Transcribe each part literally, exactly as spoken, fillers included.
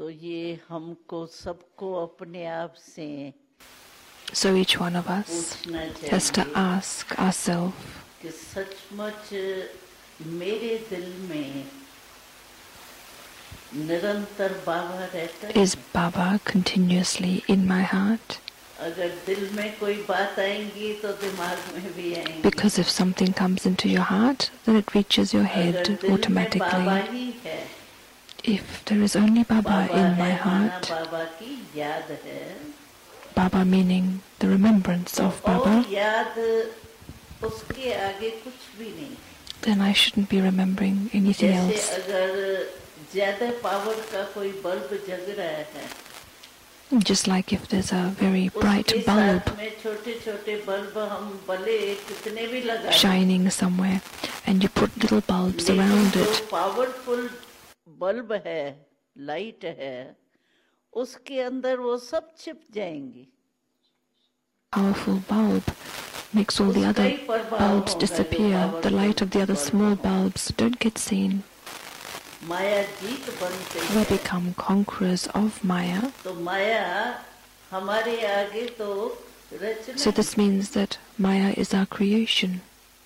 तो ये हमको सबको अपने आप से So each one of us has to ask ourselves, कि सचमुच मेरे दिल में निरंतर बाबा रहता है? is Baba continuously in my heart? अगर दिल में कोई बात आएंगी तो दिमाग में भी आएंगी. Because if something comes into your heart, then it reaches your head अगर दिल में automatically. बाबा ही है, If there is only Baba Baba in है my माना heart, बाबा की याद है, Baba meaning the remembrance of और Baba, याद उसके आगे कुछ भी नहीं. then I shouldn't be remembering anything जैसे else. अगर ज्यादा पावर का कोई बल्ब जग रहा है, Just like if there's a very bright उसके bulb साथ में छोटे छोटे बल्ब हम भले कितने भी लगाएं, shining somewhere and you put little bulbs लेकिन around जो it, पावरफुल बल्ब है, लाइट है, उसके अंदर वो सब छिप जाएंगी. powerful bulb makes all the उसका other ही प्रभाव bulbs होगा जो disappear. The powerful light of the other bulb small है. bulbs don't get seen. माया जीत बनते We हैं, become conquerors of Maya. तो माया हमारे आगे तो रचना So this means that Maya is our creation.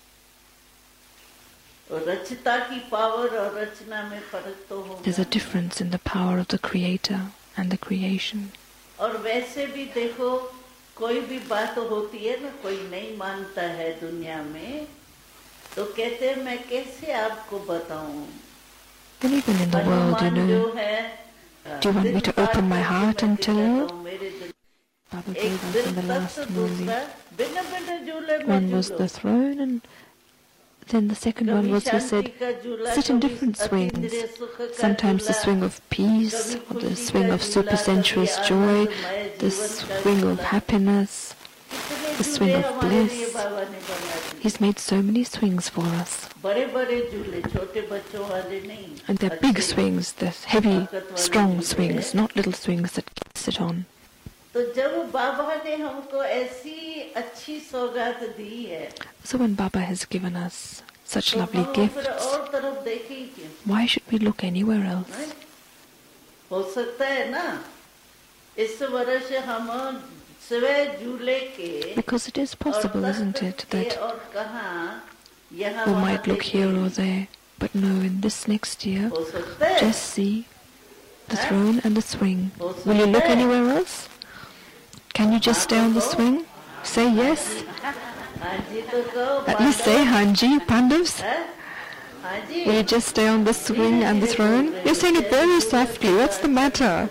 और रचता की पावर और रचना में फर्क तो There's a होगा. difference in the power of the Creator and the creation. और वैसे भी देखो, कोई भी बात होती है ना, कोई नहीं मानता है दुनिया में, तो कहते हैं मैं कैसे आपको बताऊं. And even in the world, you Hanuman जो know, है, do you want me to open my heart and tell you? मेरे दिल Baba एक gave us दिल in the तक last तो movie. दूसरा बिना बिना झूले में One was झूलो. the throne, and then the second one कभी was, he शांति said, का झूला, sit in कभी different swings. अतीन्द्रिय सुख का Sometimes the झूला, swing of peace, कभी or the खुशी swing का of झूला, supersensuous कभी joy, आनंदमय the जीवन का swing of झूला. happiness, कितने the झूले swing of हमारे लिए bliss. बाबा ने बना दिए. He's made so many swings for us. बड़े बड़े झूले, छोटे बच्चों वाले नहीं. And they're big अच्छे. swings, they're heavy, strong swings, not little swings that kids sit on. तो जब बाबा ने हमको ऐसी अच्छी सौगात दी है, So when Baba has given us such तो lovely हम gifts, फिर और तरफ देखें ही क्यों? why should we look anywhere else? नहीं? हो सकता है ना, इस वर्ष हम सवे झूले के Because it is possible, और isn't it, तख्त के that और कहाँ यहाँ we वहाँ might look देखें. here or there, but no, in this next year, हो सकता है. just see the Huh? throne and the swing. हो Will you look सकता है. anywhere else? Can you just stay on the swing? Say yes. हाँ जी तो कहो. At least say Hanji, Pandavs. हैं? हाँ जी. Will you just stay on the swing and the throne? You're saying it very softly. What's the matter?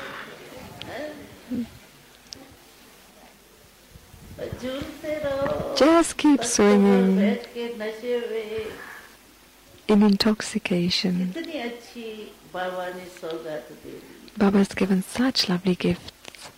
झूलते रहो. Just keep तख्त पर swinging बैठ के नशे में. in intoxication. कितनी अच्छी बाबा ने सौगात दे दी. Baba has given such lovely gifts.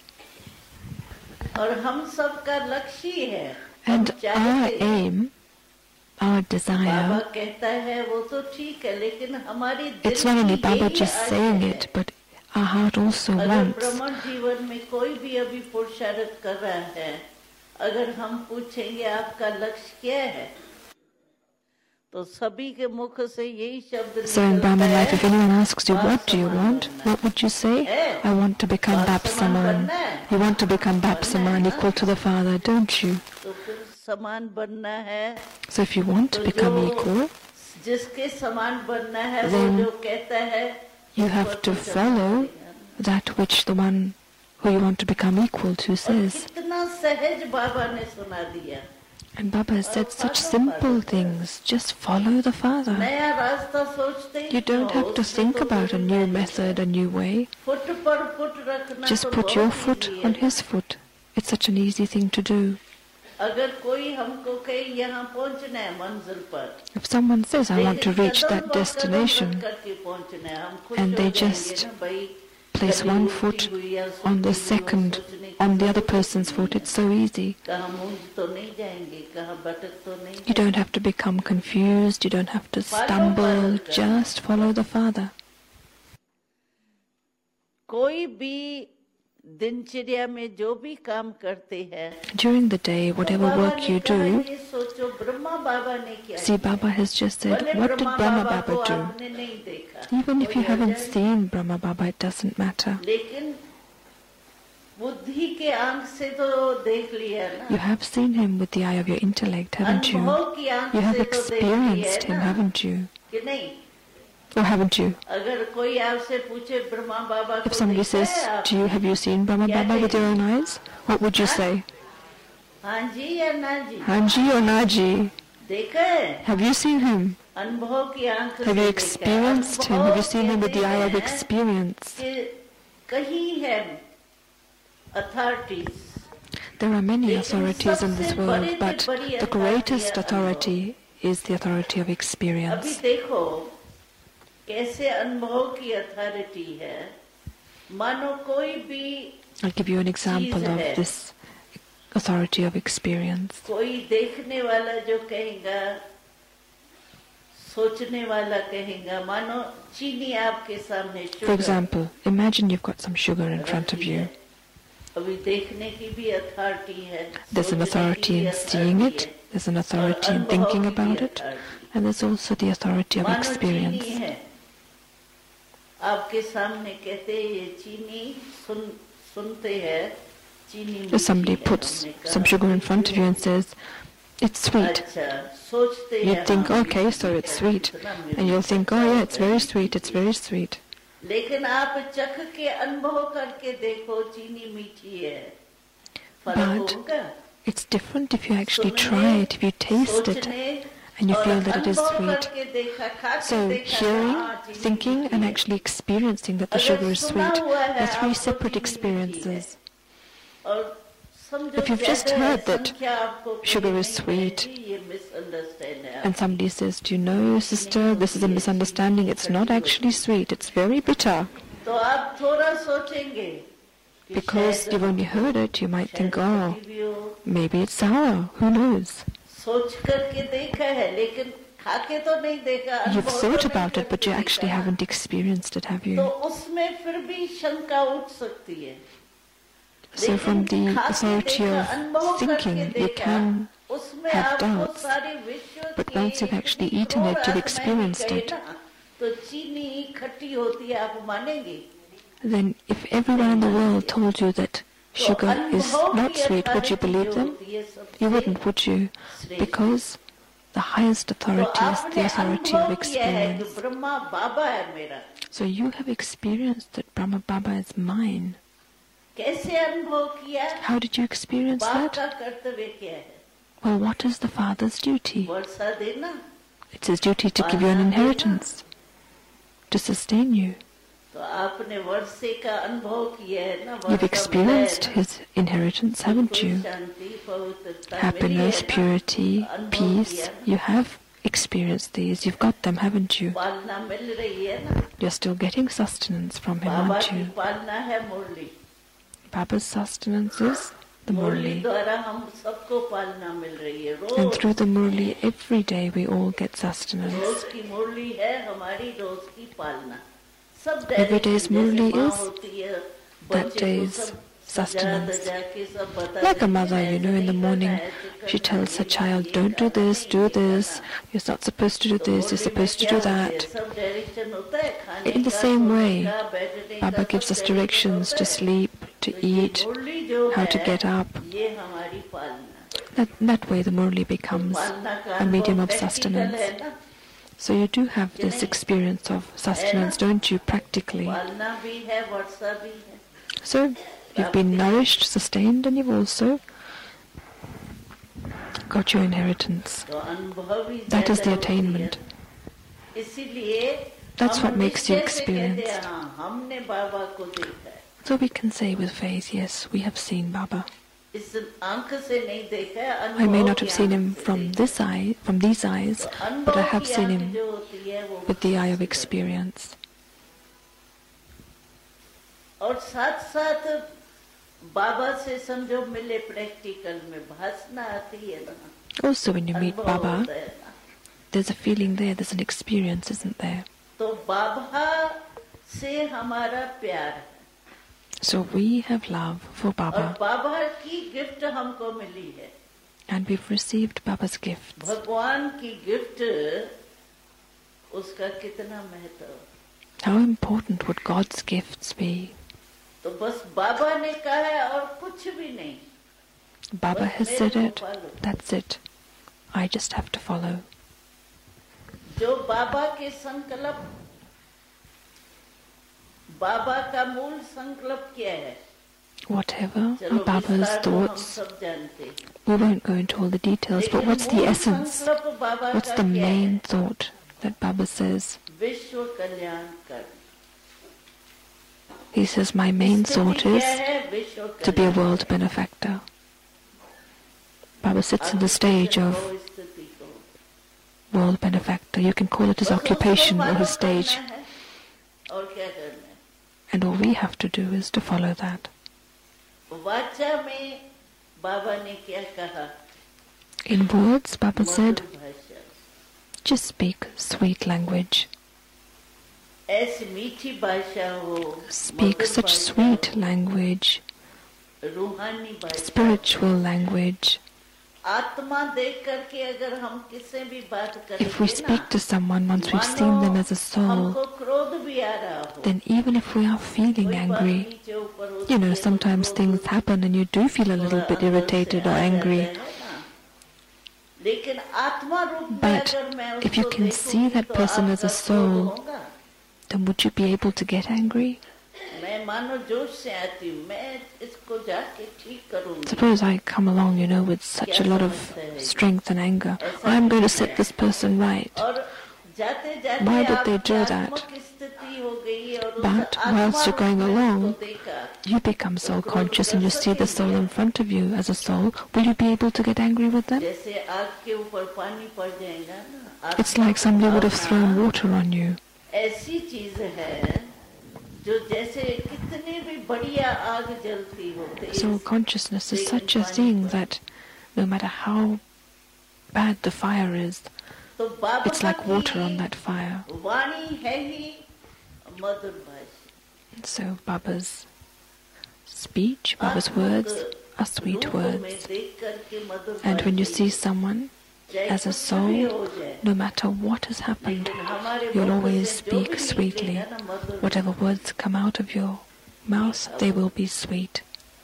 और हम सबका लक्ष्य ही है. हम And our चाहते हैं. aim, our बाबा desire, कहता है वो तो ठीक है, लेकिन हमारी दिल it's not only की Baba यही just आशा saying है. it, but our heart also अगर wants. ब्रह्मण जीवन में कोई भी अभी पुरुषार्थ कर रहा है, अगर हम पूछेंगे आपका लक्ष्य क्या है, तो सभी के मुख से यही शब्द So in निकलता Brahman life, है, if anyone asks you, बाप what do you समान want? बनना What would you say? है. I want to become बाप Bap समान Saman. बनना है. You want to become Bap बनना है Saman, ना. equal to the Father, don't you? तो फिर समान बनना है. So if you want to तो become जो equal, जिसके समान बनना है, वो Then जो कहता है, you have to follow that which the one who you want to become equal to और says. कितना सहज बाबा ने सुना दिया. And Baba has said such simple things. Just follow the Father. नया रास्ता सोचते ही You don't क्यों? have to उसमें think तो about a बड़ी new मेहनत method, है. a new way. फुट पर फुट रखना Just तो put your बहुत foot easy on है. his foot. It's such an easy thing to do. अगर कोई हमको कहे यहाँ पहुँचना है मंजिल पर, If someone says, I want to लेकिन reach कदम that ब कदम destination, रख करके पहुँचना है, हम खुश and हो they जाएंगे just ना भाई. place कभी one उल्टी foot हुई या on the सुलटी हुई, second, सोचने की on the other जरूरत person's नहीं foot, है. it's so easy. कहाँ मूंज तो नहीं जाएंगे, कहाँ भटक तो नहीं You जाएंगे. don't have to become confused, you don't have to stumble, just follow the Father. कोई भी दिनचर्या में जो भी काम करते हैं, During the day, whatever Baba work ने you कहा, do, ये सोचो ब्रह्मा बाबा ने क्या see, किया? Baba has just said, भले what did ब्रह्मा Brahma बाबा को Baba do? आपने नहीं देखा, Even if you कोई haven't Arjan- seen Brahma Baba, it doesn't matter. लेकिन बुद्धि के आंख से तो देख लिया ना, You have seen him with the eye of your intellect, haven't you? अनुभव की आंख You have से तो देख लिया experienced है him, ना, haven't you? कि नहीं? Or haven't you? अगर कोई आपसे पूछे ब्रह्मा बाबा If को somebody देखा says, है do you, आपने? have you seen Brahma क्या Baba with your own eyes? What would you हाँ? say? हाँ जी या ना जी? Hanji or Naji? देखा है? Have you seen him? अनुभव की आंख से Have you देखा है। experienced him? Have you seen him with the eye of कहते हैं experience? कि कहीं है authorities, There are many लेकिन authorities in this सबसे world, बड़ी but बड़ी the greatest authority है authority is the authority of अभी experience. देखो कैसे अनुभव की अथॉरिटी है, मानो कोई भी I'll give you an example चीज of है। this authority of experience. कोई देखने वाला जो कहेगा, सोचने वाला कहेगा, मानो चीनी आपके सामने For sugar example, imagine you've got some sugar in front of you. अभी देखने की भी अथॉरिटी है, There's an सोचने authority की भी in seeing authority it, है, there's an और authority in अनुभव thinking की भी about it, authority। and there's also the authority of मानो चीनी experience. है, आपके सामने कहते हैं ये चीनी, सुन सुनते हैं चीनी If somebody मीठी है, puts हमने कहा, some sugar in front of you and says, it's sweet, अच्छा, सोचते you हैं, think, हाँ, okay, so मीठी it's है, sweet. इतना And you'll मीठी think, है, oh yeah, it's very sweet, it's very sweet. लेकिन आप चख के अनुभव करके देखो चीनी मीठी है, फर्क But होगा। it's different if you actually सुनने, try it, if you taste it, सोचने and you और feel that it is अनुभव sweet. करके देखा, खा के So देखा, hearing, हाँ, चीनी thinking, मीठी and है। actually experiencing that the अगर sugar is सुना sweet हुआ है are three आपको separate चीनी मीठी है, experiences. और समझो If you've just ज्यादा heard that संख्या आपको पूरी sugar is नहीं sweet, बैठी, ये misunderstand है। and somebody says, do you know, sister, this is a misunderstanding, it's not actually sweet, it's very bitter. तो आप थोड़ा सोचेंगे कि Because शायद- you've only heard it, you might शायद think, oh, खट्टी भी हो। maybe it's sour, who knows? सोच करके देखा है, लेकिन खा के तो नहीं देखा, You've अनुभव thought तो नहीं about it, but you करके actually देखा। haven't experienced it, have तो you? उसमें फिर भी शंका उठ सकती है। So from the लेकिन खा के authority देखा, of अनुभव thinking, करके you देखा, can उसमें have आपको doubts, सारे विश्व but के once you've actually कितनी eaten it, करोड़ you've आत्माएं experienced भी it. कहे ना, तो चीनी खट्टी होती है, आप मानेंगे? Then if everyone in the world told you that sugar is not sweet, would you believe them? You wouldn't, would you? Because the highest तो authority is the आपने authority of अनुभव किया है कि experience. ब्रह्मा बाबा है मेरा। So you have experienced that Brahma Baba is mine. कैसे अनुभव किया? How did you experience बाप that? का कर्तव्य क्या है? Well, what is the father's duty? वर्षा देना। It's his duty to give you an inheritance, to sustain you. तो आपने वर्षे का अनुभव किया है ना? You've वर्षा experienced मिला है ना? his inheritance, haven't you? शांति, पवित्रता मिली Happiness, है ना? purity, अनुभव peace. किया ना? You have experienced these. You've got them, haven't you? पालना मिल रही है ना? You're still getting sustenance from him, Baba aren't की you? पालना है मुरली। Baba's sustenance is the Murali Murli. द्वारा हम सबको पालना मिल रही है And rose. through the Murli, every day we all get sustenance. रोज की मुरली है हमारी रोज की पालना। सब Every day's direction, जैसे मुरली माँ is होती है, that बच्चे को day's सब sustenance. सजा दजा के सब बता Like a देती है, mother, you know, in the ऐसे नहीं morning, करना, ऐसे she करना, tells her ये child, ये don't do करना, this, ये do करना। this, you're not supposed to do तो this, you're मुरली में supposed to क्या do होते हैं? that. सब direction होता है, खाने In the का, same सोने way, का, बैठने Baba का, gives सब us direction directions होता to है। sleep, to तो ये eat, मुरली जो how to है, get up. ये हमारी पालना। That, that way the Murli becomes पालना का a medium of अनुभव practical sustenance. है ना? So you do have this experience of sustenance, don't you, practically? पालना भी है, वर्षा भी है। So you've been nourished, sustained, and you've also got your inheritance. तो अनुभव ही That is ज्यादा the होती है। attainment. इसीलिए That's हम what makes you निश्चय से कहते हैं, experienced. हाँ, हमने बाबा को देखा है। So we can say with faith, yes, we have seen Baba. इस आंख से नहीं देखा है, I may अनुभव not की have seen आंख him से from देखा this eye, from these eyes, है। तो but I अनुभव have की seen आंख him जो होती है, वो with the eye of विश्वास experience. और साथ साथ बाबा से समझो मिले प्रैक्टिकल में भासना आती है ना, Also, when you meet अनुभव Baba, होता है ना। there's a feeling there, there's an experience, isn't there? तो बाबा से हमारा प्यार है। So we have love for Baba. और बाबा की गिफ्ट हमको मिली है. And we've received Baba's gifts. भगवान की गिफ्ट उसका कितना महत्व. How important would God's gifts be? तो बस बाबा ने कहा है और कुछ भी नहीं. Baba has said it, that's it. I just have to follow. जो बाबा के संकल्प, बाबा का मूल संकल्प क्या है? Whatever are Baba's thoughts, we won't go into all the details, but what's the essence? What's the main thought that Baba says? He says, my main thought is to be a world benefactor. Baba sits on the stage of world benefactor. You can call it his occupation or his stage. And all we have to do is to follow that. In words, Baba said, just speak sweet language. Speak such sweet language, spiritual language. If we speak to someone once we've seen them as a soul, then even if we are feeling angry, you know, sometimes things happen and you do feel a little bit irritated or angry. But if you can see that person as a soul, then would you be able to get angry? Suppose I come along, you know, with such a lot of strength and anger. I'm going to set this person right. Why would they do that? But whilst you're going along, you become soul conscious and you see the soul in front of you as a soul. Will you be able to get angry with them? It's like somebody would have thrown water on you. So consciousness is such a thing that no matter how bad the fire is, it's like water on that fire. So Baba's speech, Baba's words are sweet words. And when you see someone as a soul, no matter what has happened, you'll always speak sweetly. Whatever words come out of your mouth, they will be sweet.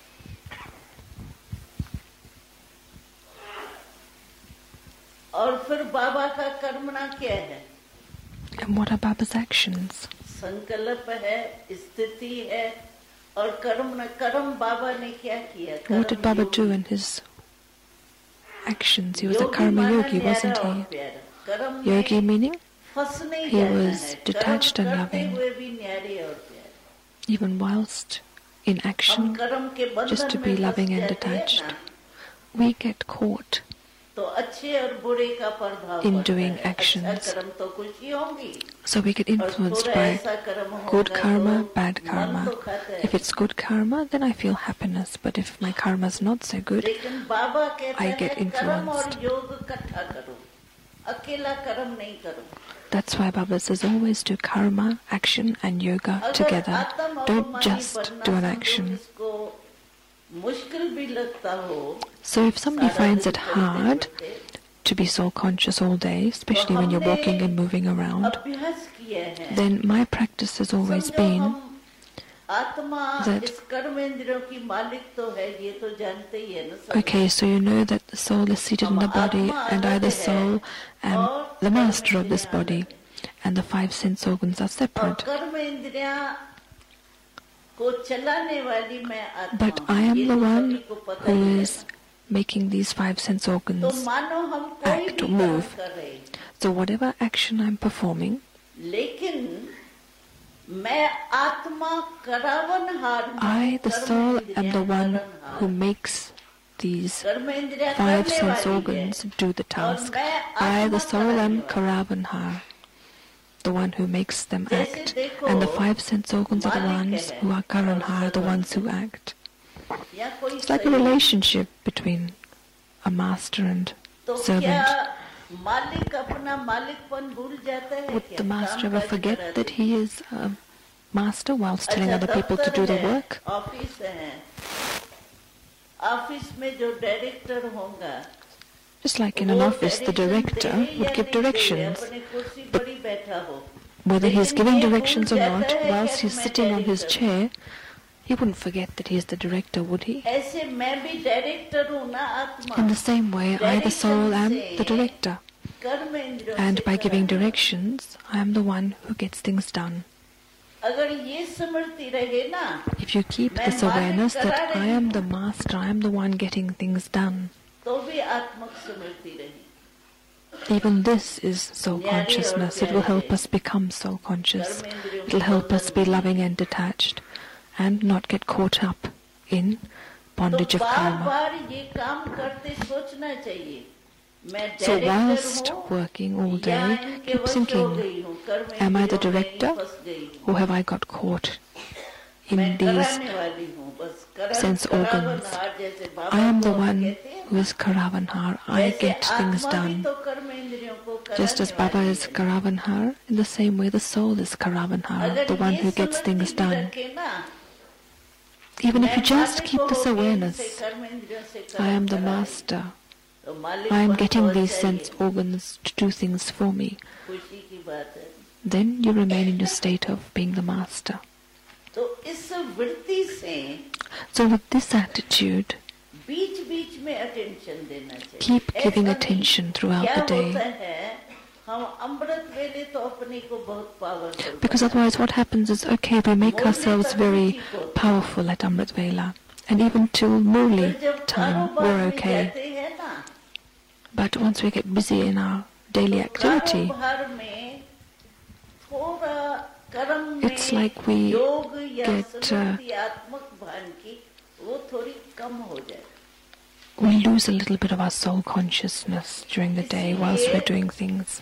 And what are Baba's actions? What did Baba do in his actions? He was a karma yogi, wasn't he? Yogi meaning he was detached and loving, even whilst in action, just to be loving and detached. We get caught in doing actions. So we get influenced by good karma, bad karma. If it's good karma, then I feel happiness. But if my karma is not so good, I get influenced. That's why Baba says always do karma, action and yoga together. Don't just do an action. So if somebody finds it hard to be soul conscious all day, especially when you're walking and moving around, then my practice has always been that, okay, so you know that the soul is seated in the body and I, the soul, am the master of this body, and the five sense organs are separate. But I am the one who is making these five sense organs act or move. So whatever action I'm performing, I, the soul, am the one who makes these five sense organs do the task. I, the soul, am Karavanhar, the one who makes them act, and the five sense organs are the ones who are Karanhar, the ones who act. It's like a relationship between a master and servant. Would the master ever forget that he is a master whilst telling other people to do the work. Office है, office में जो director होगा, just like in an office, the director would give directions. But whether he's giving directions or not, whilst he's sitting on his chair, he wouldn't forget that he's the director, would he? In the same way, I, the soul, am the director. And by giving directions, I am the one who gets things done. If you keep this awareness that I am the master, I am the one getting things done, even this is soul consciousness. It will help us become soul conscious. It will help us be loving and detached and not get caught up in bondage of karma. So whilst working all day, keep thinking, am I the director or have I got caught in these sense organs? I am the one who is Karavanhar. I get things done. Just as Baba is Karavanhar, in the same way the soul is Karavanhar, the one who gets things done. Even if you just keep this awareness, I am the master. I am getting these sense organs to do things for me. Then you remain in your state of being the master. So with this attitude, keep giving attention throughout the day. Because otherwise what happens is, okay, we make ourselves very powerful at Amrit Vela, and even till Murli time we're okay. But once we get busy in our daily activity, it's like we get, uh, we lose a little bit of our soul consciousness during the day whilst we're doing things.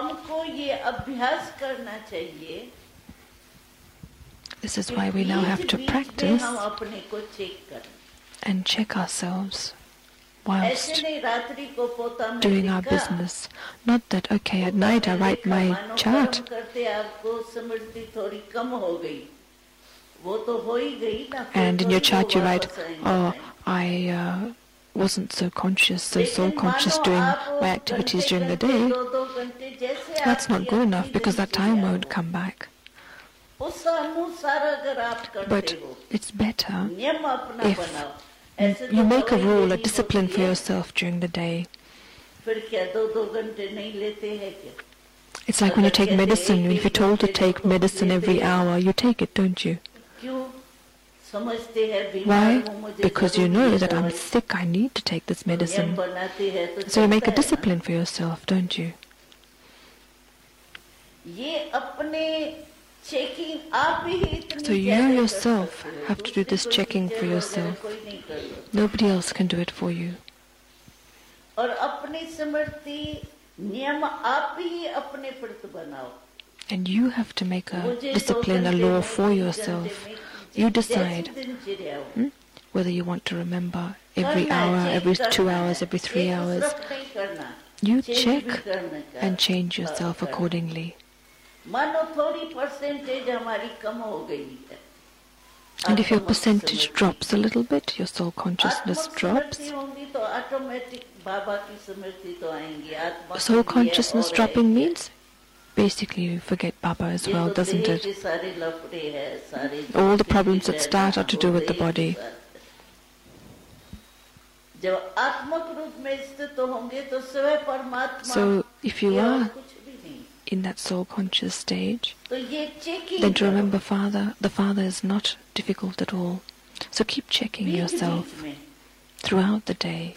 This is why we now have to practice and check ourselves whilst doing our business. Not that, okay, at night I write my chart. And in your chart you write, oh, I uh, wasn't so conscious, so soul conscious doing my activities during the day. That's not good enough because that time won't come back. But it's better if you make a rule, a discipline for yourself during the day. It's like when you take medicine. If you're told to take medicine every hour, you take it, don't you? Why? Because you know that I'm sick, I need to take this medicine. So you make a discipline for yourself, don't you? So you yourself have to do this checking for yourself. Nobody else can do it for you. And you have to make a discipline, a law for yourself. You decide hmm, whether you want to remember every hour, every two hours, every three hours. You check and change yourself accordingly. And if your percentage drops a little bit, your soul consciousness drops. Soul consciousness dropping means basically you forget Baba as well, doesn't it? All the problems that start are to do with the body. So if you are in that soul conscious stage, then to remember Father, the Father is not difficult at all. So keep checking yourself throughout the day.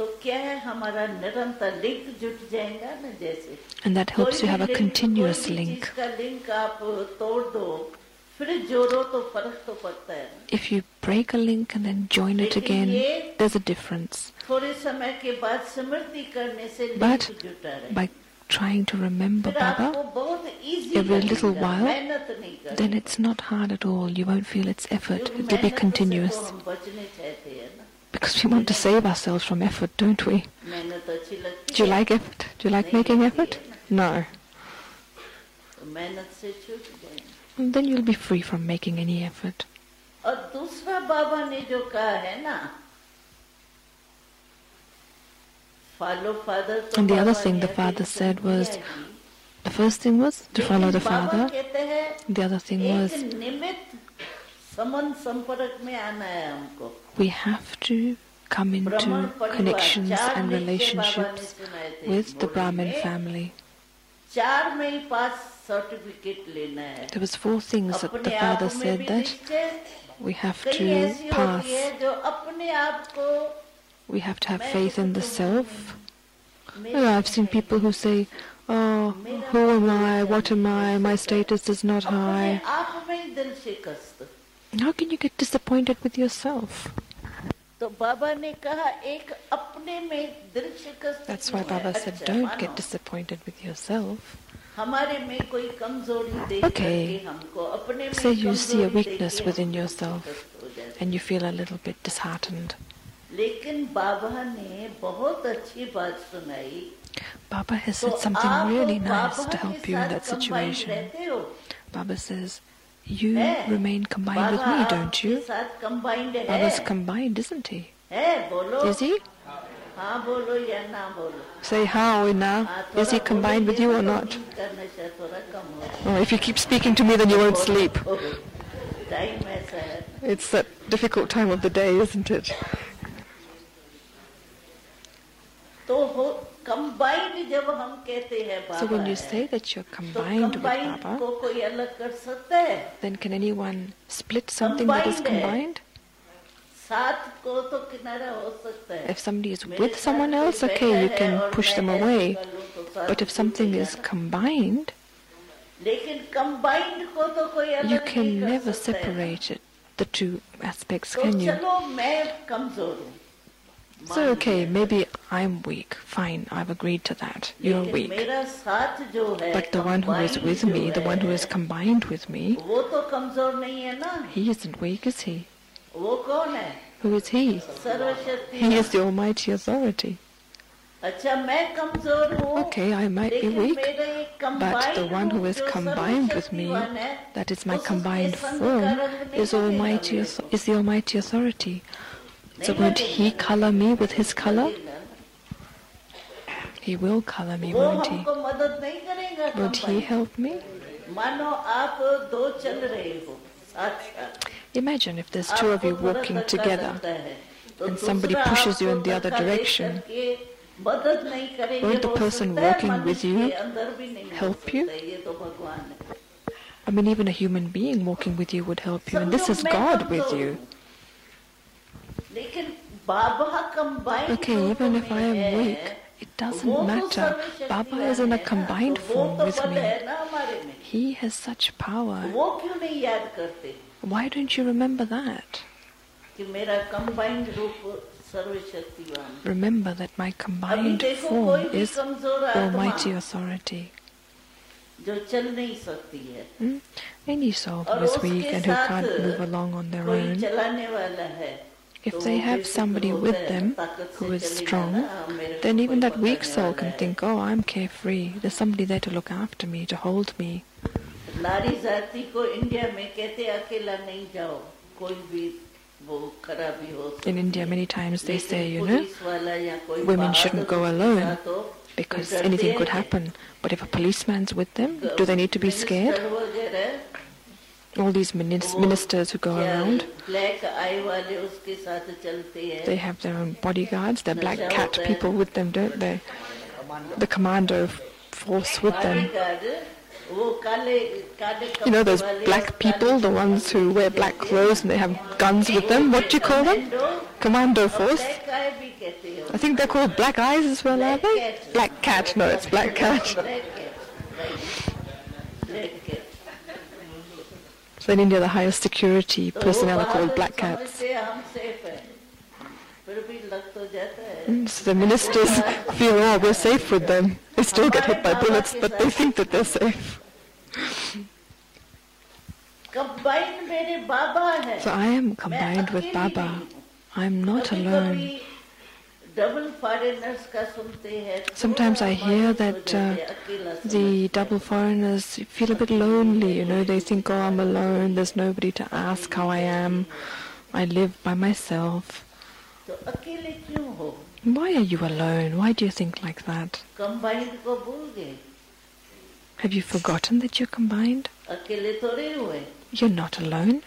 And that helps you have a continuous link. If you break a link and then join it again, there's a difference. But by trying to remember Baba every little while, then it's not hard at all. You won't feel its effort. It will be continuous. Because we want to save ourselves from effort, don't we? Do you like effort? Do you like making effort? No. मेहनत से छूट गए. And then you'll be free from making any effort. और दूसरा बाबा ने जो कहा है ना, follow father. And the other thing the father said was, the first thing was to follow the father. The other thing was, we have to come into connections and relationships with the Brahmin family. There was four things that the father said that we have to pass. We have to have faith in the self. Oh, I've seen people who say, oh, who am I, what am I, my status is not high. How can you get disappointed with yourself? That's why Baba said, don't get disappointed with yourself. Okay, say you see a weakness within yourself and you feel a little bit disheartened. Baba has said something really nice to help you in that situation. Baba says, you remain combined with me, don't you? Baba's combined, isn't he? Is he? Say how or na. Is he combined with you or not? Oh, if you keep speaking to me, then you won't sleep. It's that difficult time of the day, isn't it? So when you say that you're combined with Baba, then can anyone split something that is combined? If somebody is with someone else, okay, you can push them away. But if something is combined, you can never separate it, the two aspects, can you? So, okay, maybe I'm weak. Fine, I've agreed to that. You're weak. But the one who is with me, the one who is combined with me, he isn't weak, is he? Who is he? He is the Almighty Authority. Okay, I might be weak, but the one who is combined with me, that is my combined form, is Almighty, is the Almighty Authority. So won't he color me with his color? He will color me, won't he? Won't he help me? Imagine if there's two of you walking together and somebody pushes you in the other direction. Won't the person walking with you help you? I mean, even a human being walking with you would help you, and this is God with you. Okay, even if I am weak, it doesn't matter. Baba is in a combined form with me. He has such power. Why don't you remember that? Remember that my combined form is Almighty Authority. Hmm? Any soul who is weak and who can't move along on their own, if they have somebody with them who is strong, then even that weak soul can think, oh, I'm carefree. There's somebody there to look after me, to hold me. In India, many times they say, you know, women shouldn't go alone because anything could happen. But if a policeman's with them, do they need to be scared? All these ministers who go around, they have their own bodyguards, they're black cat people with them, don't they? The commando force with them. You know those black people, the ones who wear black clothes and they have guns with them? What do you call them? Commando force? I think they're called black eyes as well, are they? Black cat, no, it's black cat. So in India, the highest security personnel are called black cats. Mm, so the ministers feel, oh, we're safe with them. They still get hit by bullets, but they think that they're safe. So I am combined with Baba. I'm not alone. Sometimes I hear that uh, the double foreigners feel a bit lonely, you know, they think, oh, I'm alone, there's nobody to ask how I am, I live by myself. Why are you alone? Why do you think like that? Have you forgotten that you're combined? You're not alone.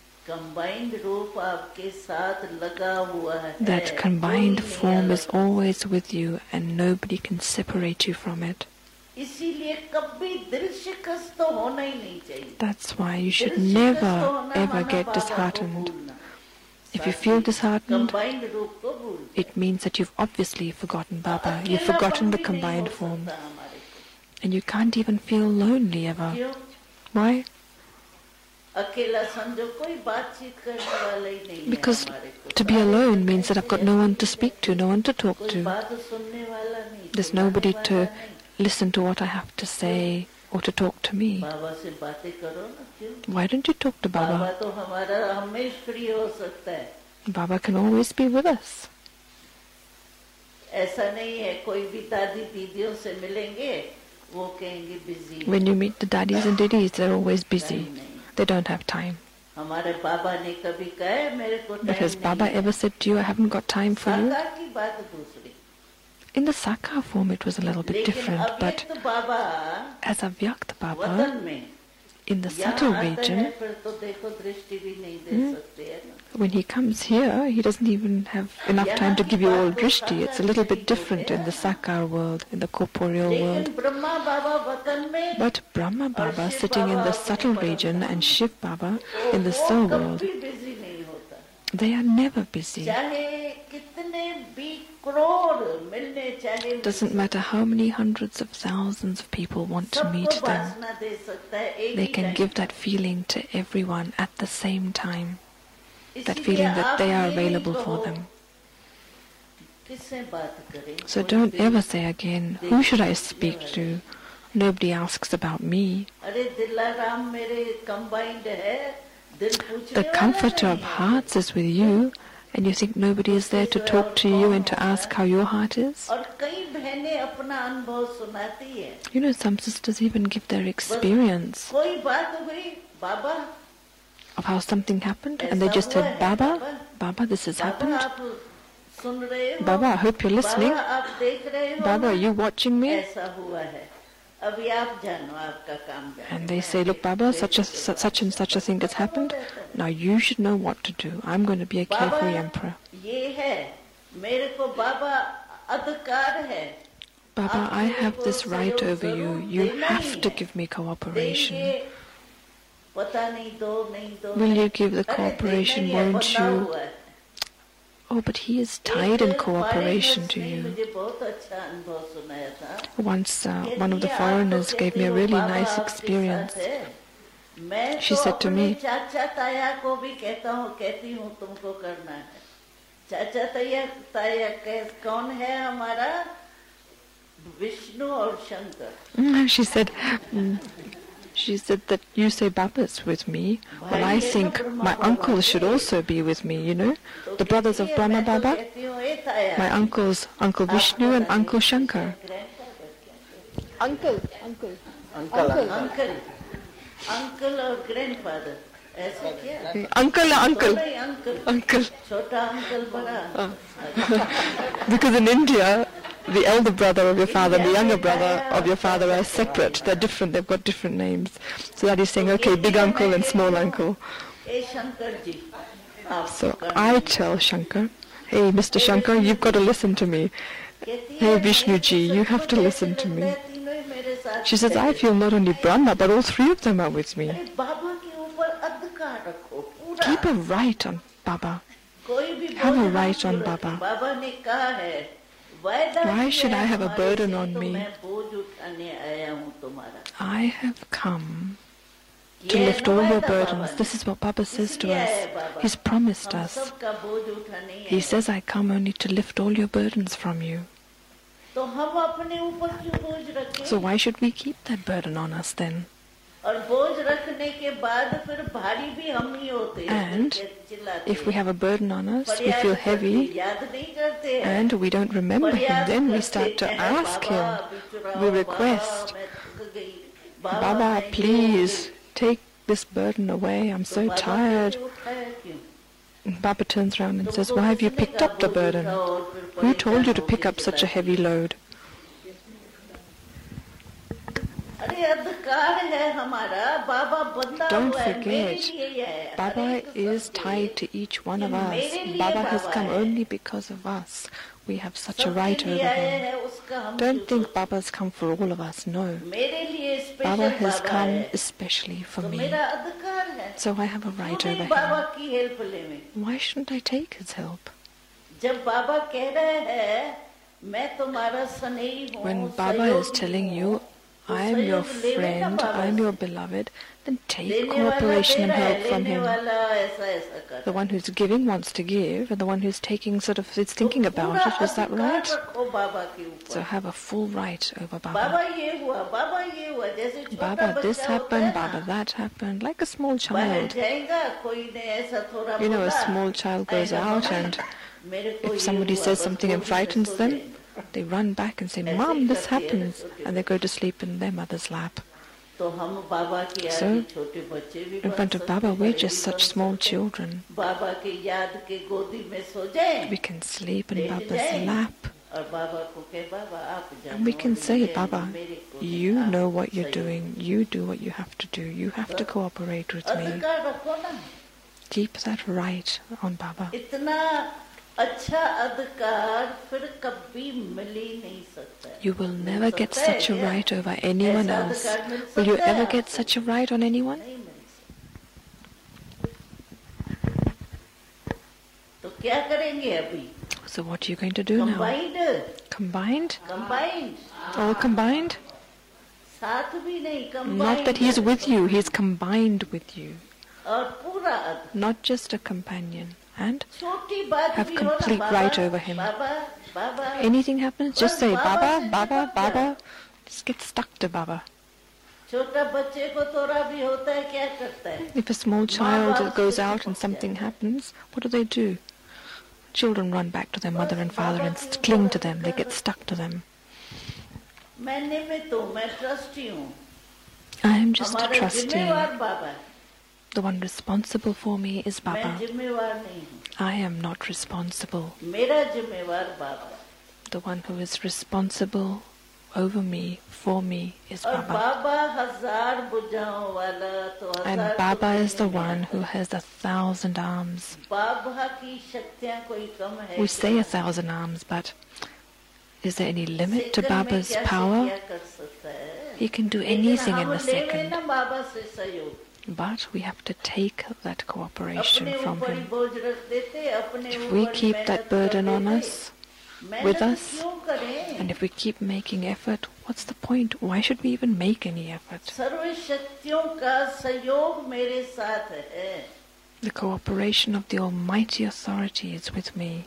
That combined form is always with you and nobody can separate you from it. That's why you should never ever get disheartened. If you feel disheartened, it means that you've obviously forgotten Baba. You've forgotten the combined form. And you can't even feel lonely ever. Why? Because to be alone means that I've got no one to speak to, no one to talk to. There's nobody to listen to what I have to say or to talk to me. Why don't you talk to Baba? Baba can always be with us. When you meet the daddies and diddies, they're always busy. They don't have time. But has Baba ever said to you, I haven't got time for you? In the Sakha form it was a little bit different, but as a Vyakt Baba, in the subtle region, hmm, when he comes here, he doesn't even have enough time to give you all drishti. It's a little bit different in the Sakar world, in the corporeal world. But Brahma Baba sitting in the subtle region and Shiv Baba in the soul world, they are never busy. Doesn't matter how many hundreds of thousands of people want to meet them, they can give that feeling to everyone at the same time, that feeling that they are available for them. So don't ever say again, who should I speak to? Nobody asks about me. The comforter of hearts is with you, and you think nobody is there to talk to you and to ask how your heart is? You know, some sisters even give their experience of how something happened, and they just said, Baba, Baba, this has happened. Baba, I hope you're listening. Baba, are you watching me? And they say, look Baba, such, a, such and such a thing has happened. Now you should know what to do. I'm going to be a carefree emperor. Baba, I have this right over you. You have to give me cooperation. Will you give the cooperation, won't you? Oh, but he is tied in cooperation to you. Once uh, one of the foreigners gave me a really nice experience. She said to me, she said, mm, She said that you say Baba's with me. Well, I think my uncles should also be with me, you know? The brothers of Brahma Baba. My uncles, Uncle Vishnu and Uncle Shankar. Uncle, uncle, uncle, uncle, uncle or grandfather. Uncle, uncle, uncle. Uh. Because in India, the elder brother of your father and the younger brother of your father are separate. They're different. They've got different names. So that is saying, okay, big uncle and small uncle. So I tell Shankar, hey, Mister Shankar, you've got to listen to me. Hey, Vishnuji, you have to listen to me. She says, I feel not only Brahma, but all three of them are with me. Keep a right on Baba. Have a right on Baba. Why should I have a burden on me? I have come to lift all your burdens. This is what Baba says to us. He's promised us. He says, I come only to lift all your burdens from you. So why should we keep that burden on us then? And if we have a burden on us, we feel heavy, and we don't remember him, then we start to ask him. We request, Baba, please take this burden away. I'm so tired. And Baba turns around and says, why have you picked up the burden? Who told you to pick up such a heavy load? Don't forget, Baba is tied to each one of us. Baba has come only because of us. We have such a right over him. Don't think Baba's come for all of us, no. Baba has come especially for me. So I have a right over him. Why shouldn't I take his help? When Baba is telling you, I am your friend, I am your beloved, then take cooperation and help from him. The one who's giving wants to give, and the one who's taking sort of is thinking about it. Is that right? So have a full right over Baba. Baba, this happened, Baba, that happened, like a small child. You know, a small child goes out, and if somebody says something and frightens them, they run back and say, Mom, this happens, and they go to sleep in their mother's lap. So, in front of Baba, we're just such small children. We can sleep in Baba's lap. And we can say, Baba, you know what you're doing. You do what you have to do. You have to cooperate with me. Keep that right on Baba. You will never get such a right over anyone else. Will you ever get such a right on anyone? So what are you going to do now? Combined? All combined? Not that he's with you, he's combined with you. Not just a companion. And have complete right over him. Anything happens, just say, Baba, Baba, Baba. Just get stuck to Baba. If a small child goes out and something happens, what do they do? Children run back to their mother and father and cling to them. They get stuck to them. I am just a trustee. The one responsible for me is Baba. I am not responsible. The one who is responsible over me, for me, is Baba. And Baba is the one who has a thousand arms. We say a thousand arms, but is there any limit to Baba's power? He can do anything in a second. But we have to take that cooperation from him. If we keep that burden on us, with us, and if we keep making effort, what's the point? Why should we even make any effort? The cooperation of the Almighty Authority is with me.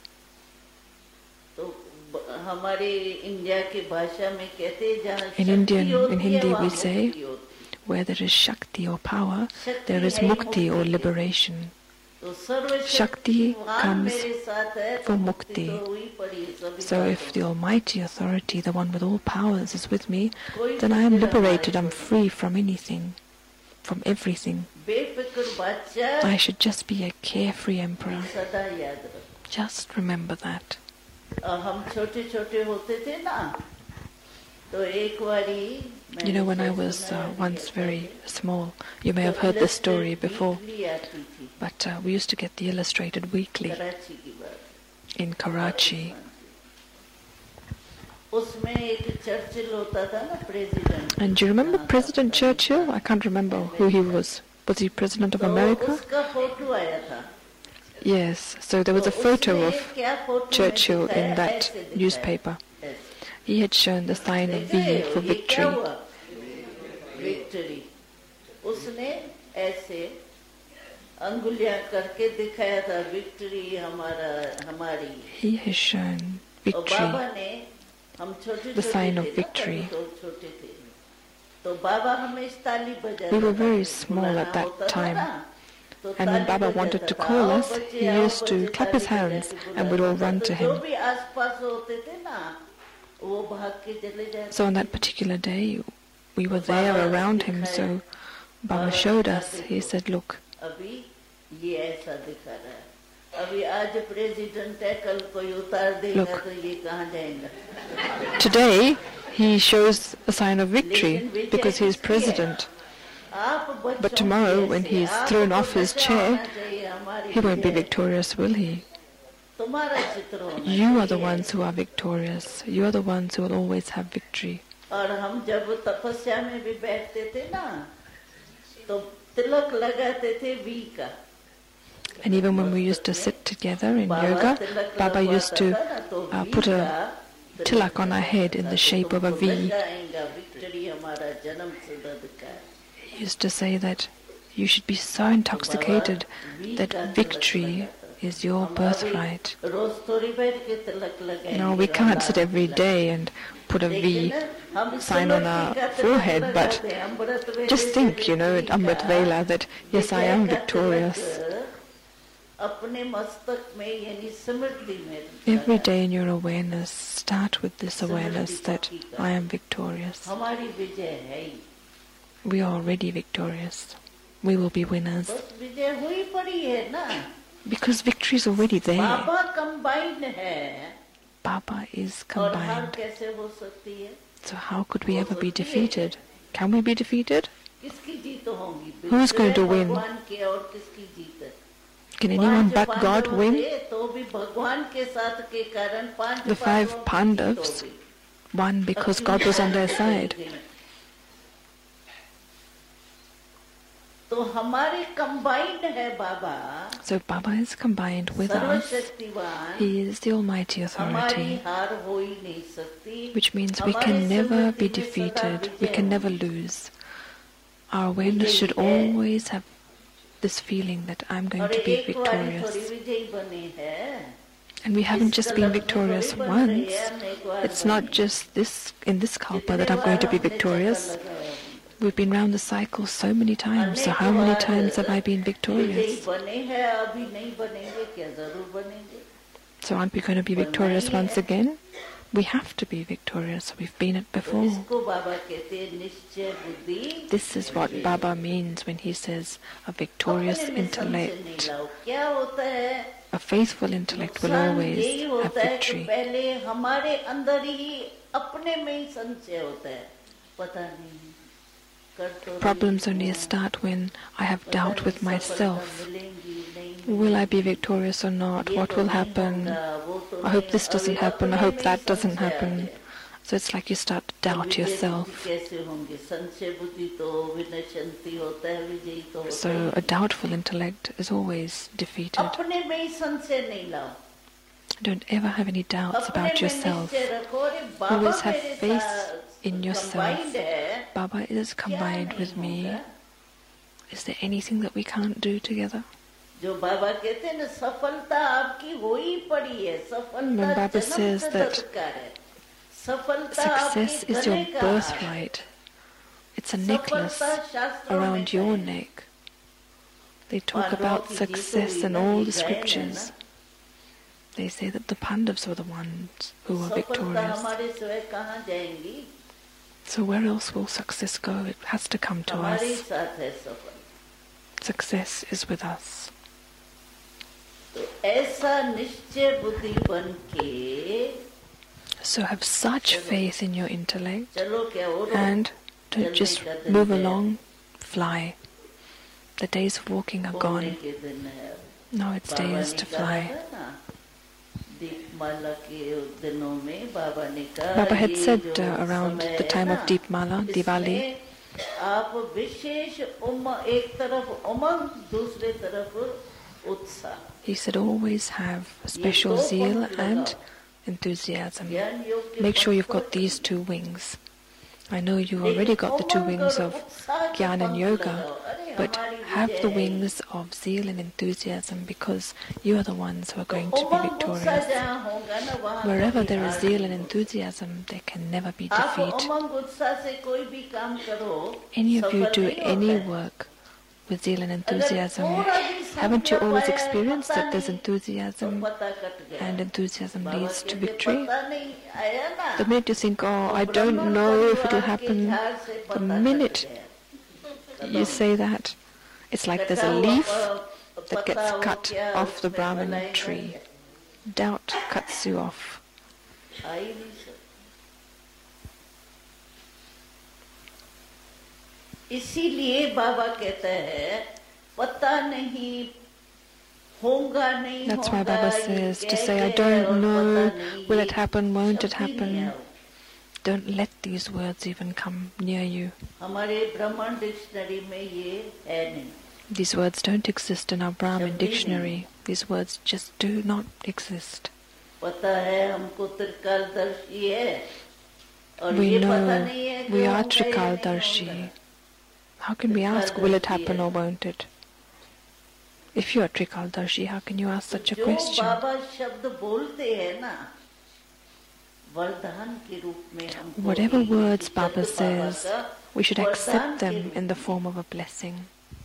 In Indian, in Hindi we say, where there is Shakti or power, there is Mukti or liberation. Shakti comes for Mukti. So if the Almighty Authority, the one with all powers, is with me, then I am liberated, I'm free from anything, from everything. I should just be a carefree emperor. Just remember that. You know, when I was uh, once very small, you may have heard this story before, but uh, we used to get the Illustrated Weekly in Karachi. And do you remember President Churchill? I can't remember who he was. Was he President of America? Yes, so there was a photo of Churchill in that newspaper. He had shown the sign of V for victory. He has shown victory, the sign of victory. We were very small at that time. And when Baba wanted to call us, he used to clap his hands and we'd all run to him. So on that particular day, we were there around him, so Baba showed us. He said, look, look, today he shows a sign of victory because he is president. But tomorrow, when he is thrown off his chair, he won't be victorious, will he? You are the ones who are victorious. You are the ones who will always have victory. And even when we used to sit together in yoga, Baba used to uh, put a tilak on our head in the shape of a V. He used to say that you should be so intoxicated that victory is your birthright. No, we can't sit every day and put a V sign on our forehead, but just think, you know, at Amrit Vela, that yes, I am victorious. Every day in your awareness, start with this awareness that I am victorious. We are already victorious. We will be winners. Because victory is already there. Baba is combined. So how could we ever be defeated? Can we be defeated? Who is going to win? Can anyone but God win? The five Pandavas won because God was on their side. So Baba is combined with us. He is the Almighty Authority, which means we can never be defeated, we can never lose. Our awareness should always have this feeling that I'm going to be victorious. And we haven't just been victorious once. It's not just this in this kalpa that I'm going to be victorious. We've been round the cycle so many times, so how many times have I been victorious? So aren't we going to be victorious once again? We have to be victorious, we've been it before. This is what Baba means when he says a victorious intellect. A faithful intellect will always have victory. Problems only start when I have doubt with myself. Will I be victorious or not? What will happen? I hope this doesn't happen. I hope that doesn't happen. So it's like you start to doubt yourself. So a doubtful intellect is always defeated. Don't ever have any doubts about yourself. Always have faith in yourself. Baba is combined with me. Is there anything that we can't do together? When Baba says that success is your birthright, it's a necklace around your neck. They talk about success in all the scriptures. They say that the Pandavas were the ones who were victorious. So where else will success go? It has to come to us. Success is with us. So have such faith in your intellect and don't just move along, fly. The days of walking are gone. Now it's days to fly. Baba had said uh, around the time of Deepmala, Diwali, he said always have special zeal and enthusiasm. Make sure you've got these two wings. I know you already got the two wings of Jnana and Yoga, but have the wings of zeal and enthusiasm, because you are the ones who are going to be victorious. Wherever there is zeal and enthusiasm, there can never be defeat. Any of you do any work with zeal and enthusiasm, haven't you always experienced that there's enthusiasm and enthusiasm leads to victory? The minute you think, oh, I don't know if it'll happen, the minute you say that, it's like there's a leaf that gets cut off the Brahman tree. Doubt cuts you off. इसीलिए बाबा कहता है पता नहीं होगा नहीं That's why Baba says to say, I don't know, will it happen, won't it happen? Don't let these words even come near you. हमारे ब्राह्मण dictionary में ये है नहीं. These words don't exist in our Brahmin dictionary. These words just do not exist. पता है हमको त्रिकालदर्शी है और We ये पता know नहीं है कि we are होगा या नहीं Trikaldarshi. होगा. How can we ask, will it happen or won't it? If you are Trikaldarshi, how can you ask such a जो question? बाबा शब्द बोलते हैं ना वरदान के रूप में हमको Whatever words एक Baba शब्द says, का we should वरदान accept के them रूप in the form of a blessing.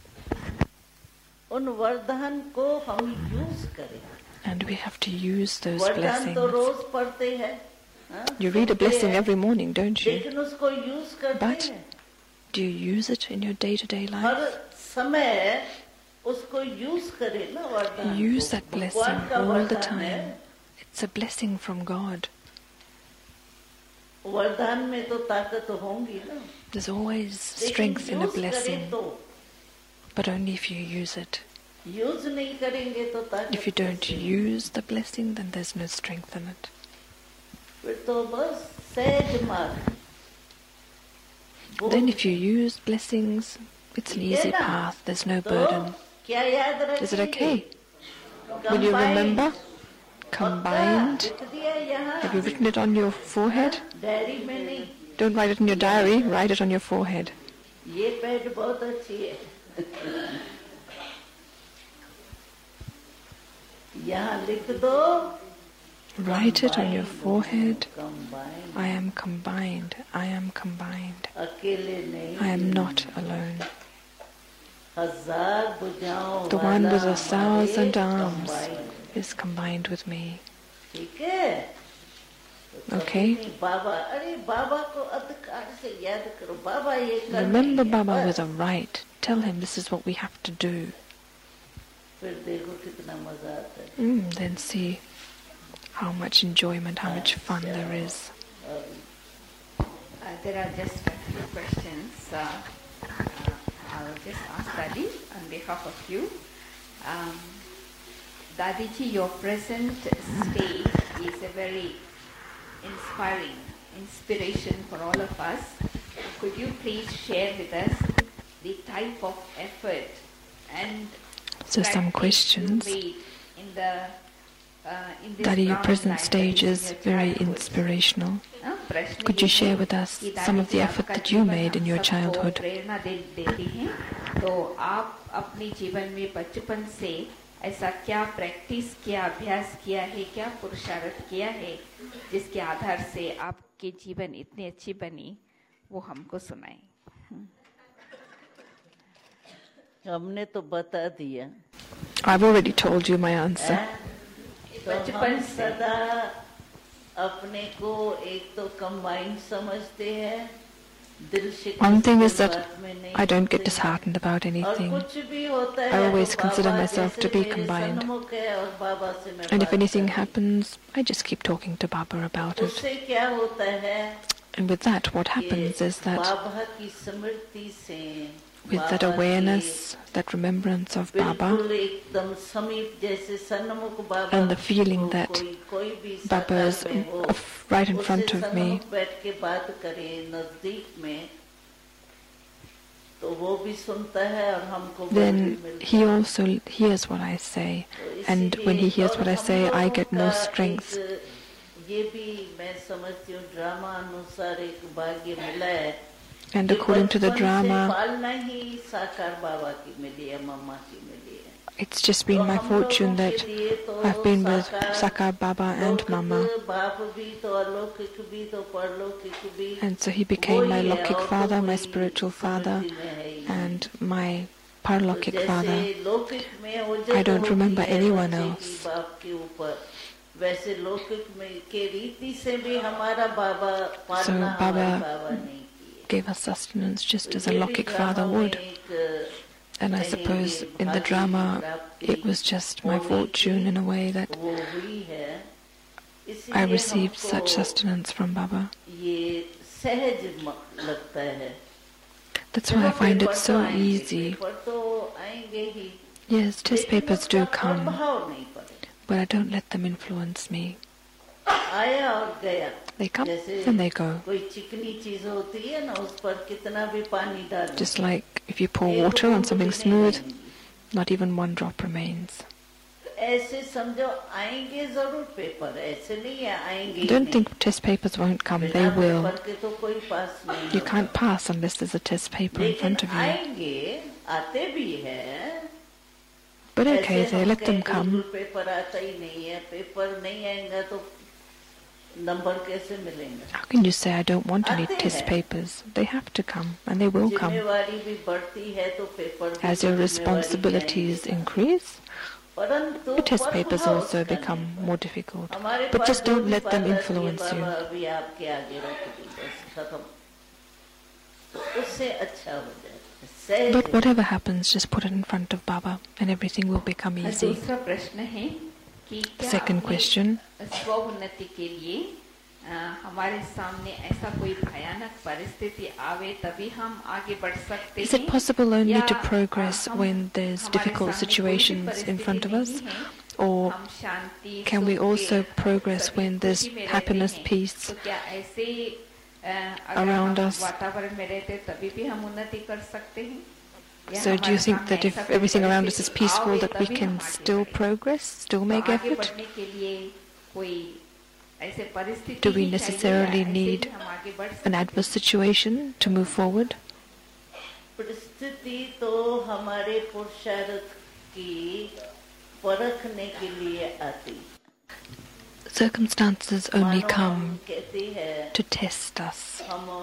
उन वरदान को हम यूज करें. And we have to use those वरदान तो blessings. रोज पढ़ते हैं. हाँ, You read a सुनते blessing हैं, every morning, don't you? लेकिन उसको यूज करते But हैं. do you use it in your day-to-day her life? समय उसको यूज करें ना वरदान Use को. that blessing भगवान का all the वरदान है. time. It's a blessing from God. वरदान में तो ताकत होंगी ना. There's always लेकिन strength in a यूज करें blessing, तो but only if you use it. Use नहीं करेंगे तो ताकत. If you don't कैसे? use the blessing, then there's no strength in it. फिर तो बस सहज मार्ग. Then if you use blessings, it's an easy path, there's no तो burden. क्या याद रखेंगे? Is it okay? Will you remember? Combined. लिख दिया यहाँ. Have you written it on your forehead? Diary में नहीं. Don't write it in your diary, write it on your forehead. ये पेड़ बहुत अच्छी है. यहाँ लिख दो. Write it on your forehead. Combined. I am combined, I am combined. अकेले नहीं. I am not alone. हजार भुजाओं The one वाला with a thousand हमारे arms combined. is combined with me. ठीक है. तो Okay. कभी नहीं बाबा, अरे बाबा को अधिकार से याद करो. बाबा ये कर Remember रही है, Baba बस. with a right. Tell him this is what we have to do. फिर देखो कितना मजा आता है. Mm, then see how much enjoyment, how much fun there is. Uh, there are just a few questions. Uh, uh, I'll just ask Dadi on behalf of you. Um, Dadiji, your present state is a very inspiring inspiration for all of us. Could you please share with us the type of effort and So some practice questions. you made in the uh, in this Daddy, your Brahmin present life, stage that is in your very childhood? inspirational. हाँ, प्रश्न Could ये you share है with us कि some of the दादी जी effort आपका that you जीवन made in हम your सबको childhood? प्रेरणा दे, देती हैं. तो आप अपने जीवन में बचपन से ऐसा क्या प्रैक्टिस किया, अभ्यास किया है, क्या पुरुषार्थ किया है जिसके आधार से आपके जीवन इतनी अच्छी बनी, वो हमको सुनाएं. हमने तो बता दिया. I've already told you my answer. तो हम सदा अपने को एक तो कंबाइंड समझते हैं. दिल शिकस्त One thing is की that बात में नहीं I don't get होते. disheartened about और anything. कुछ भी होता है I always तो consider बाबा myself to जैसे be मेरे combined. सन्मुख है और बाबा से मैं And if बात anything करती हूँ. happens, I just keep talking to Baba about it. उससे क्या होता है And with that, what कि happens is that बाबा की स्मृति से with that Baba awareness, that remembrance of के Baba, बिल्कुल एकदम समीप जैसे सन्मुख बाबा and the feeling को that कोई कोई भी Baba is साकार में हो, of- right in front उससे of me, सन्मुख बैठ के बात करे नजदीक में, तो वो भी सुनता है और हमको बल भी then मिलता he है. also hears what I say. तो And when he इसीलिए hears और what I हम say, I लोगों get more का strength. एक ये भी मैं समझती हूँ ड्रामा अनुसार एक भाग्य मिला है And according to the drama, it's just been my fortune that I've been with Sakar Baba and Mama. And so he became my Lokik father, my spiritual father, and my Paralokik father. I don't remember anyone else. So Baba gave us sustenance just as a Lokik father would. And I suppose in the drama it was just my fortune in a way that I received such sustenance from Baba. That's why I find it so easy. Yes, test papers do come, but I don't let them influence me. They come and they go. Just like if you pour water on something smooth, not even one drop remains. Don't think test papers won't come, they will. You can't pass unless there's a test paper in front of you. But okay, they let them come. How can you say I don't want any test papers? They have to come, and they will come. As your responsibilities increase, the test papers also become more difficult. But just don't let them influence you. But whatever happens, just put it in front of Baba, and everything will become easy. Second question. Is it possible only to progress when there's difficult situations in front of us? Or can we also progress when there's happiness, peace around us? So do you think that if everything around us is peaceful, that we can still progress, still make effort? Do we necessarily need an adverse situation to move forward? Circumstances only come to test us.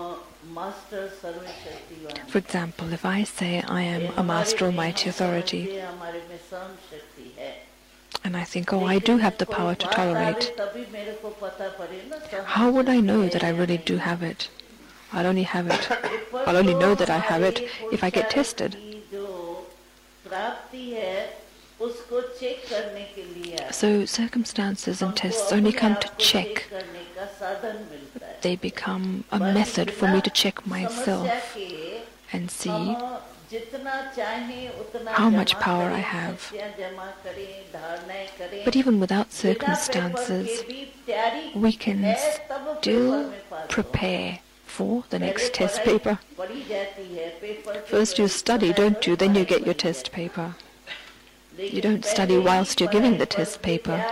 For example, if I say I am a Master Almighty Authority, and I think, oh, I do have the power to tolerate, how would I know that I really do have it? I'll only have it, I'll only know that I have it if I get tested. So circumstances and tests only come to check. They become a method for me to check myself and see how much power I have. But even without circumstances, we can still prepare for the next test paper. First you study, don't you? Then you get your test paper. You don't study whilst you're giving the test paper.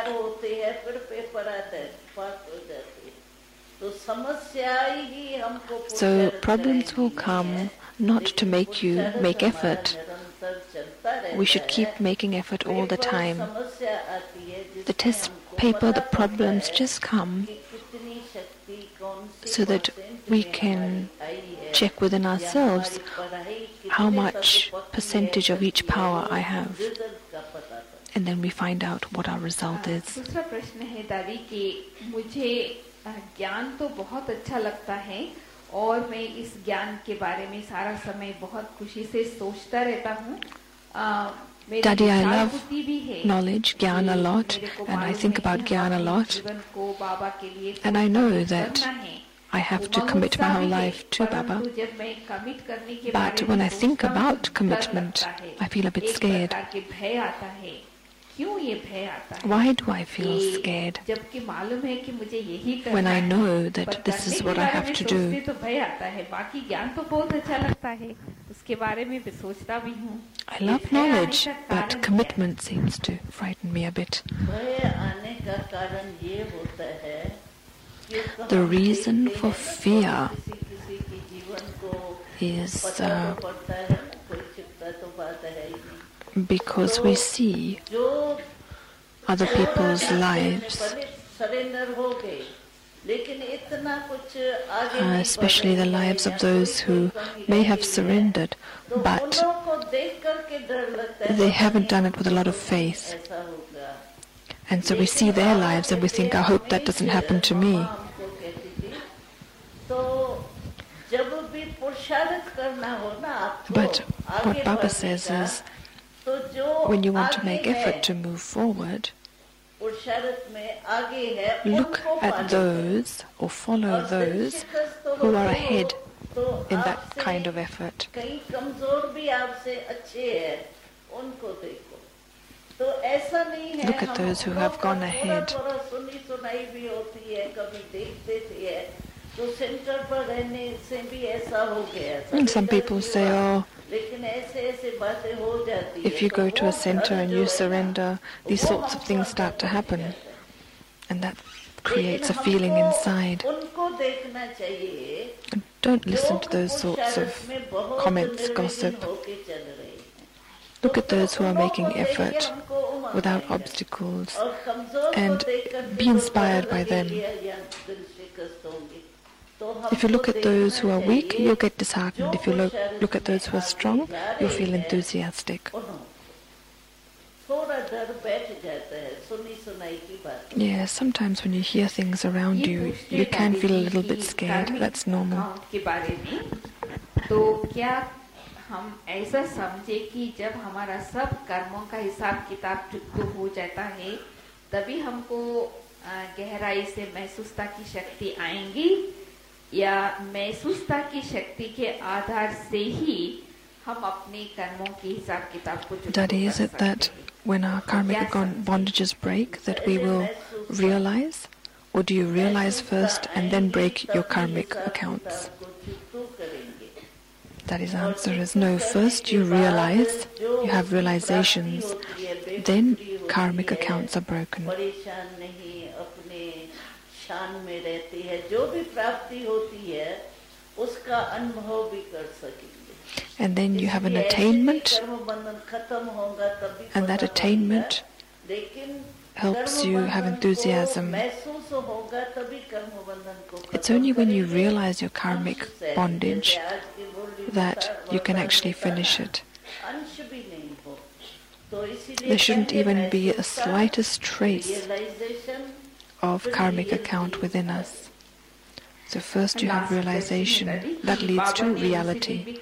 So problems will come not to make you make effort. We should keep making effort all the time. The test paper, the problems just come so that we can check within ourselves how much percentage of each power I have. And then we find out what our result is. दूसरा प्रश्न है दादी कि मुझे ज्ञान तो बहुत अच्छा लगता है और मैं इस ज्ञान के बारे में सारा समय बहुत खुशी से सोचता रहता हूँ. Daddy, I love knowledge, Gyan a lot, and I think about Gyan a lot. And I know that I have to commit my whole life to Baba. But when I think about commitment, I feel a bit scared. Why do I feel scared when I know that this is what I have to do? I love knowledge, but commitment seems to frighten me a bit. The reason for fear is uh, because we see other people's lives, uh, especially the lives of those who may have surrendered, but they haven't done it with a lot of faith. And so we see their lives and we think, I hope that doesn't happen to me. But what Baba says is, when you want to make effort to move forward, look at those or follow those who are ahead in that kind of effort. Look at those who have gone ahead. And some people say, oh, if you go to a center and you surrender, these sorts of things start to happen. And that creates a feeling inside. Don't listen to those sorts of comments, gossip. Look at those who are making effort without obstacles and be inspired by them. If you look at those who are weak, you'll get disheartened. If you look, look at those who are strong, you'll feel enthusiastic. Yeah, sometimes when you hear things around you, you can feel a little bit scared. That's normal. हम ऐसा समझे कि जब हमारा सब कर्मों का हिसाब किताब चुकता हो जाता है, तभी हमको गहराई से महसूसता की शक्ति आएंगी, या महसूसता की शक्ति के आधार से ही हम अपने कर्मों के हिसाब किताब को चुकता That is it that when our karmic bondages break, that we will realize, or do you realize first and then break your karmic accounts? That his answer is no. First you realize, you have realizations, then karmic accounts are broken. And then you have an attainment, and that attainment helps you have enthusiasm. It's only when you realize your karmic bondage that you can actually finish it. There shouldn't even be a slightest trace of karmic account within us. So first you have realization, that leads to reality.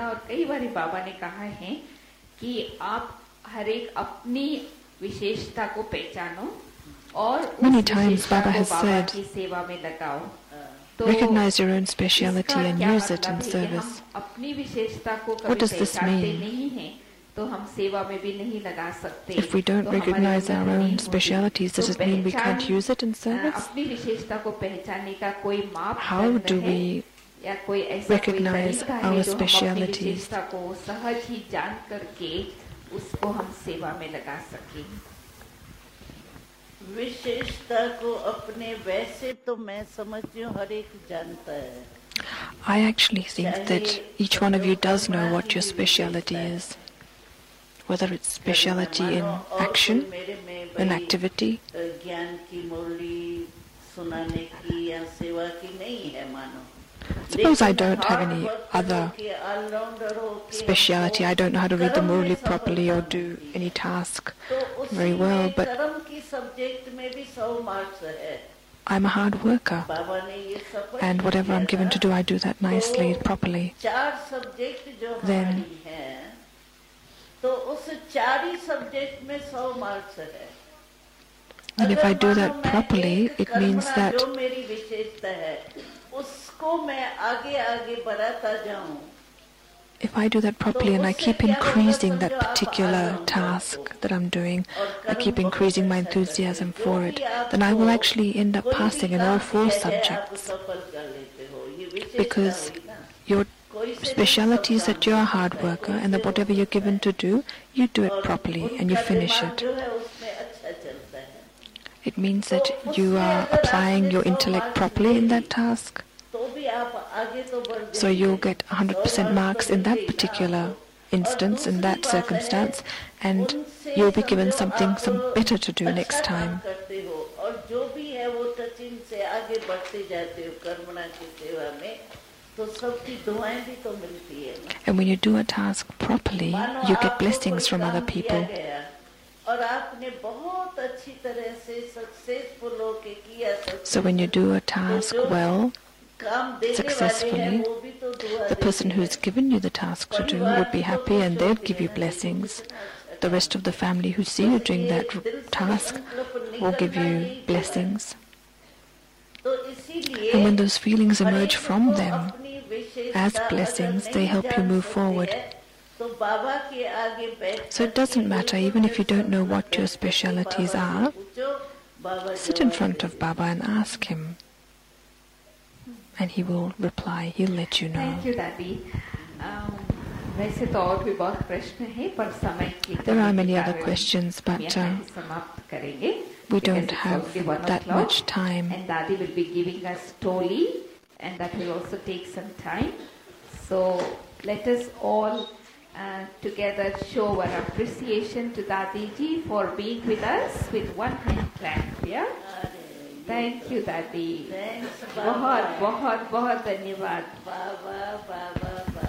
Many times Baba has said, recognize your own speciality and use it in service. What does this mean? If we don't recognize our own specialities, does it mean we can't use it in service? How do we recognize our specialities? I actually think that each one of you does know what your speciality is. Whether it's speciality in action, in activity. Suppose I don't have any other speciality. I don't know how to read the Murli properly or do any task very well, but I'm a hard worker, and whatever I'm given to do, I do that nicely, properly. Then and if I do that properly, it means that if I do that properly and I keep increasing that particular task that I'm doing, I keep increasing my enthusiasm for it, then I will actually end up passing in all four subjects. Because your speciality is that you're a hard worker and that whatever you're given to do, you do it properly and you finish it. It means that you are applying your intellect properly in that task. So you'll get one hundred percent marks in that particular instance, in that circumstance, and you'll be given something some better to do next time. And when you do a task properly, you get blessings from other people. So when you do a task well, successfully, the person who's given you the task to do would be happy and they'd give you blessings. The rest of the family who see you doing that task will give you blessings. And when those feelings emerge from them as blessings, they help you move forward. So it doesn't matter, even if you don't know what your specialities are, sit in front of Baba and ask him. And he will reply, he'll let you know. Thank you, Daddy. Um, there are many other questions, but uh, we don't have that much time. And Daddy will be giving us Toli, and that will also take some time. So let us all uh, together show our appreciation to Dadiji for being with us with one hand clap. Yeah? Thank you, Daddy. Thanks, बहुत बहुत बहुत धन्यवाद. Baba, Baba, Baba.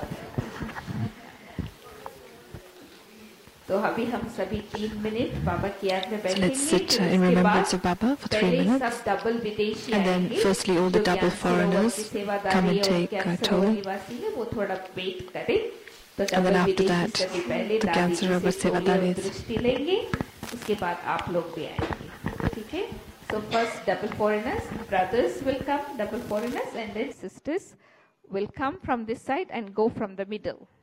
तो अभी हम सभी तीन minute बाबा की याद में बैठेंगे. Let's sit in remembrance of Baba for three minutes. And then firstly all the double foreigners come and take uh, toll. And then after that, the Gyan Sarovar Sevadaris. उसके बाद आप लोग भी आएंगे. ठीक है? So first double foreigners, brothers will come, double foreigners, and then sisters will come from this side and go from the middle.